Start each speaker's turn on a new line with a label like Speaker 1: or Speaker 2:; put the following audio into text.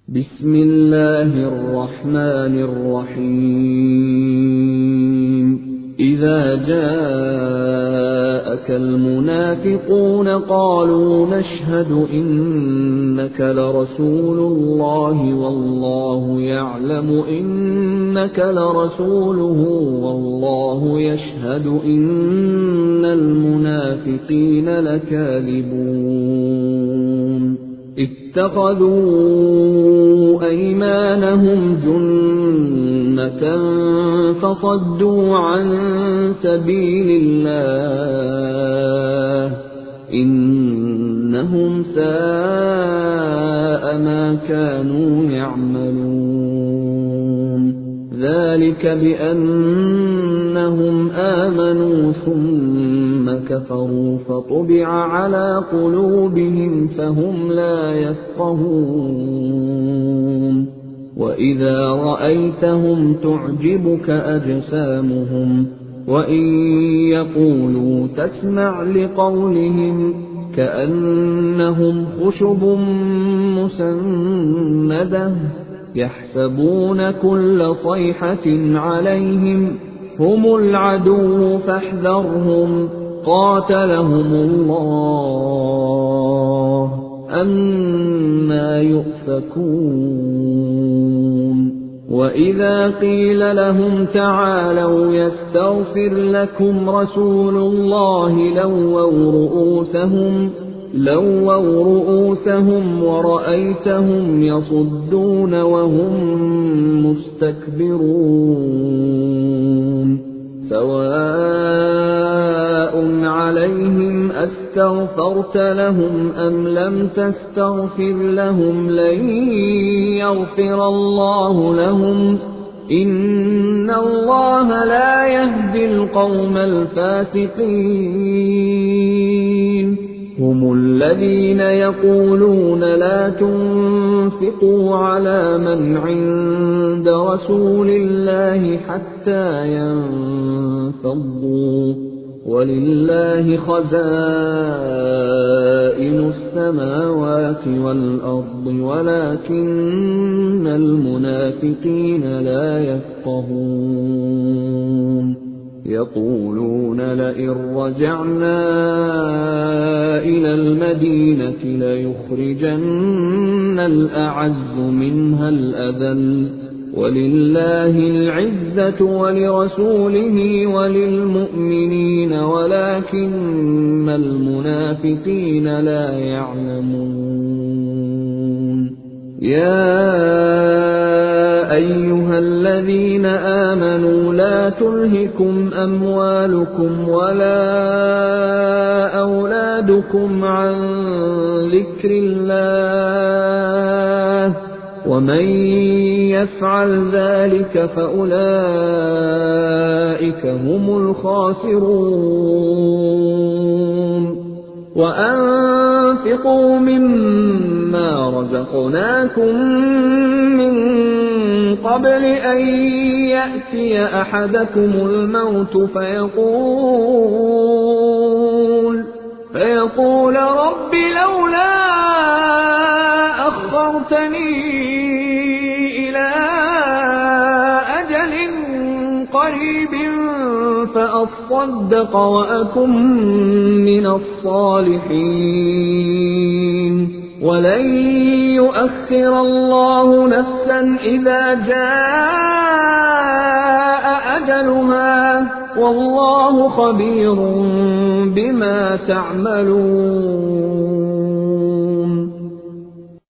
Speaker 1: بسم الله الرحمن الرحيم إذا جاءك المنافقون قالوا نشهد إنك لرسول الله والله يعلم إنك لرسوله والله يشهد إن المنافقين لكاذبون اتخذوا أيمانهم جنة فصدوا عن سبيل الله إنهم ساء ما كانوا يعملون ذلك بأنهم آمنوا ثم كفروا فطبع على قلوبهم فهم لا يفقهون وإذا رأيتهم تعجبك أجسامهم وإن يقولوا تسمع لقولهم كأنهم خشب مسندة يحسبون كل صيحة عليهم هم العدو فاحذرهم قاتلهم الله أنى يؤفكون وإذا قيل لهم تعالوا يستغفر لكم رسول الله لووا رؤوسهم ورأيتهم يصدون وهم مستكبرون سواء عليهم أستغفرت لهم أم لم تستغفر لهم لن يغفر الله لهم إن الله لا يهدي القوم الفاسقين هم الذين يقولون لا تنفقوا على من عند رسول الله حتى ينفضوا ولله خزائن السماوات والأرض ولكن المنافقين لا يفقهون يقولون لئن رجعنا إلى المدينة ليخرجن الأعز منها الأذل ولله العزة ولرسوله وللمؤمنين ولكن المنافقين لا يعلمون يا أيها الذين آمنوا لا تلهكم أموالكم ولا أولادكم عن ذكر الله ومن يفعل ذلك فأولئك هم الخاسرون وأنفقوا مما رزقناكم من قبل أن يأتي أحدكم الموت فيقول رب لولا أخرتني إلى أجل قريب فأصدق وأكن من الصالحين ولن يؤخر الله نفسا إذا جاء أجلها والله خبير بما تعملون